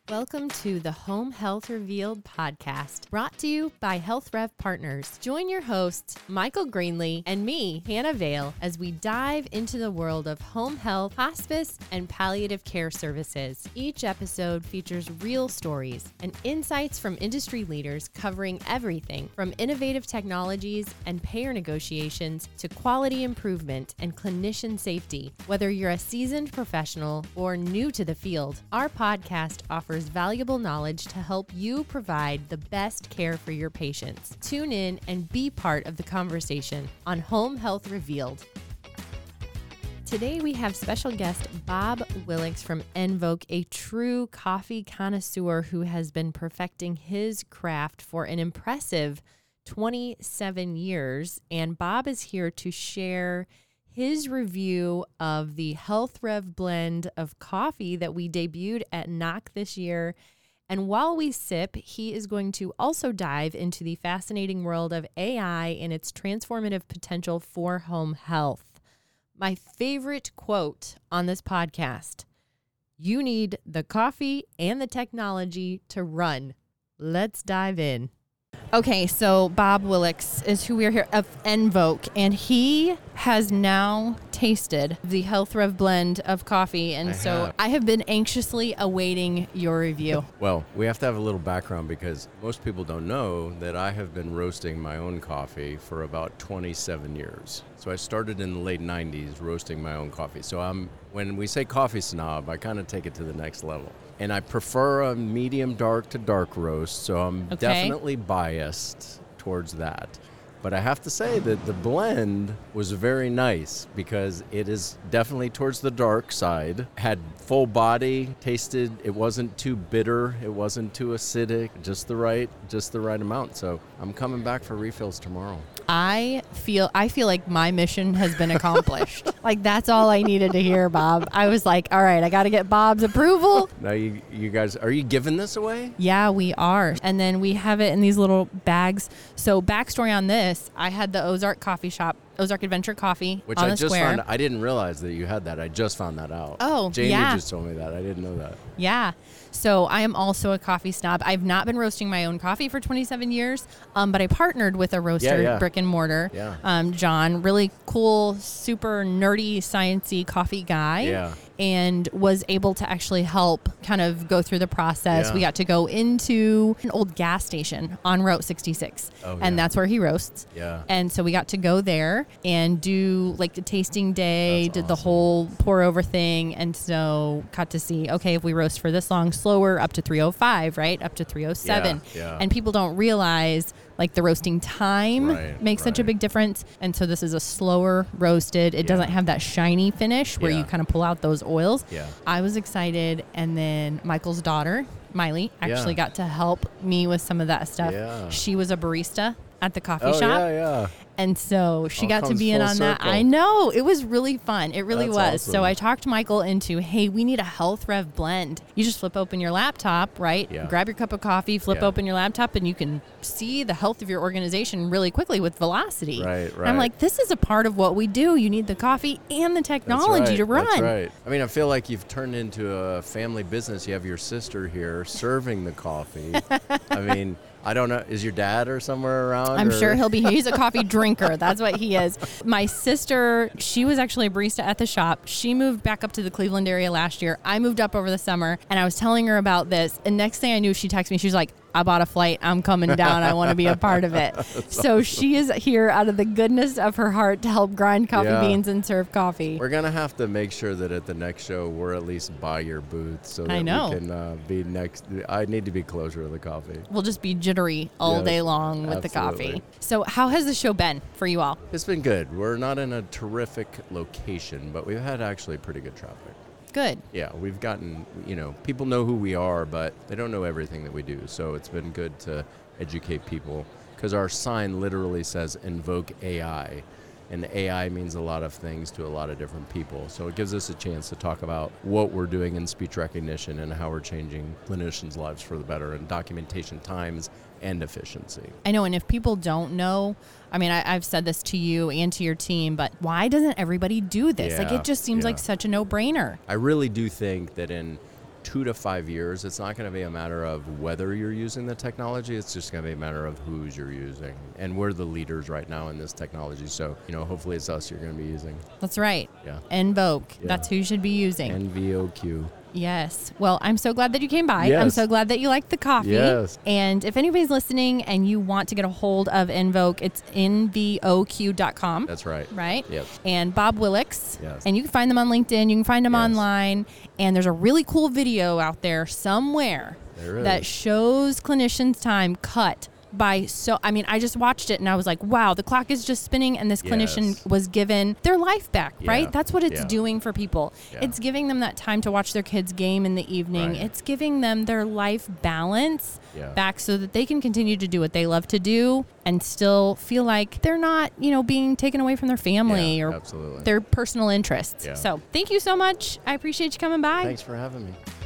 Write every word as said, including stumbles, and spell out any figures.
Welcome to the Home Health Revealed podcast, brought to you by Health Rev Partners. Join your hosts, Michael Greenlee and me, Hannah Vale, as we dive into the world of home health, hospice, and palliative care services. Each episode features real stories and insights from industry leaders covering everything from innovative technologies and payer negotiations to quality improvement and clinician safety. Whether you're a seasoned professional or new to the field, our podcast offers valuable knowledge to help you provide the best care for your patients. Tune in and be part of the conversation on Home Health Revealed. Today we have special guest Bob Willix from Envoke, a true coffee connoisseur who has been perfecting his craft for an impressive twenty-seven years. And Bob is here to share his review of the Health Rev blend of coffee that we debuted at N O C this year. And while we sip, he is going to also dive into the fascinating world of A I and its transformative potential for home health. My favorite quote on this podcast: "You need the coffee and the technology to run." Let's dive in. Okay, so Bob Willix is who we're here of Envoke, and he has now tasted the Health Rev blend of coffee, and I so have. I have been anxiously awaiting your review. Well, we have to have a little background because most people don't know that I have been roasting my own coffee for about twenty-seven years. So I started in the late nineties roasting my own coffee. So I'm when we say coffee snob, I kind of take it to the next level. And I prefer a medium dark to dark roast, so I'm Okay. definitely biased towards that. But I have to say that the blend was very nice because it is definitely towards the dark side. Had full body, tasted, it wasn't too bitter, it wasn't too acidic, just the right, just the right amount. So I'm coming back for refills tomorrow. I feel I feel like my mission has been accomplished. Like, that's all I needed to hear, Bob. I was like, all right, I got to get Bob's approval. Now you, you guys, are you giving this away? Yeah, we are. And then we have it in these little bags. So backstory on this, I had the Ozark Coffee Shop, Ozark Adventure Coffee Which on I the just square. found, I didn't realize that you had that. I just found that out. Oh, Jamie yeah. just told me that. I didn't know that. Yeah. So I am also a coffee snob. I've not been roasting my own coffee for twenty-seven years, um, but I partnered with a roaster, Yeah, yeah. brick and mortar, Yeah. um, John, really cool, super nerdy, sciencey coffee guy. Yeah. And was able to actually help kind of go through the process. Yeah. We got to go into an old gas station on Route sixty-six, Oh, and yeah. that's where he roasts. Yeah. And so we got to go there and do like the tasting day, That's did the awesome. whole pour over thing. And so got to see, okay, if we roast for this long, slower, up to three oh five, right? Up to three oh seven. Yeah, yeah. And people don't realize like the roasting time Right, makes such a right. big difference. And so this is a slower roasted. It Yeah. doesn't have that shiny finish where Yeah. you kind of pull out those oils. Yeah. I was excited. And then Michael's daughter, Miley, actually Yeah. got to help me with some of that stuff. Yeah. She was a barista at the coffee Oh, shop. yeah, yeah. And so she All got to comes be in full on that. circle. I know. It was really fun. It really That's was. So awesome. I talked Michael into, hey, we need a Health Rev blend. You just flip open your laptop, right? Yeah. Grab your cup of coffee, flip Yeah. open your laptop, and you can see the health of your organization really quickly with velocity. Right, And I'm right. like, this is a part of what we do. You need the coffee and the That's technology right, to run. That's right. I mean, I feel like you've turned into a family business. You have your sister here serving the coffee. I mean, I don't know. Is your dad or somewhere around? I'm or- sure he'll be. He's a coffee drinker. That's what he is. My sister, she was actually a barista at the shop. She moved back up to the Cleveland area last year. I moved up over the summer, and I was telling her about this. And next thing I knew, she texted me. She was like, I bought a flight. I'm coming down. I want to be a part of it. So she is here out of the goodness of her heart to help grind coffee Yeah. beans and serve coffee. We're going to have to make sure that at the next show, we're at least by your booth so that I know. we can uh, be next. I need to be closer to the coffee. We'll just be jittery all Yes, day long with the absolutely. coffee. So how has the show been for you all? It's been good. We're not in a terrific location, but we've had actually pretty good traffic. Good. Yeah, we've gotten, you know, people know who we are, but they don't know everything that we do. So it's been good to educate people because our sign literally says Invoke A I. And A I means a lot of things to a lot of different people. So it gives us a chance to talk about what we're doing in speech recognition and how we're changing clinicians' lives for the better and documentation times and efficiency. I know, and if people don't know, I mean, I, I've said this to you and to your team, but why doesn't everybody do this? Like, Yeah, it just seems yeah. like such a no-brainer. I really do think that in two to five years, it's not going to be a matter of whether you're using the technology. It's just going to be a matter of who's you're using. And we're the leaders right now in this technology. So, you know, hopefully it's us you're going to be using. That's right. Yeah. Invoke. Yeah. That's who you should be using. N V O Q. Yes. Well, I'm so glad that you came by. Yes. I'm so glad that you liked the coffee. Yes. And if anybody's listening and you want to get a hold of Invoke, it's N V O Q dot com. That's right. Right? Yep. And Bob Willix. Yes. And you can find them on LinkedIn. You can find them Yes. online. And there's a really cool video out there somewhere There is. that shows clinicians' time cut by so I mean I just watched it and I was like, wow, the clock is just spinning and this Yes. clinician was given their life back. Yeah. Right? That's what it's Yeah. doing for people. Yeah. It's giving them that time to watch their kids game in the evening. Right. It's giving them their life balance Yeah. back so that they can continue to do what they love to do and still feel like they're not, you know, being taken away from their family Yeah, or absolutely. their personal interests. Yeah. So thank you so much. I appreciate you coming by. Thanks for having me.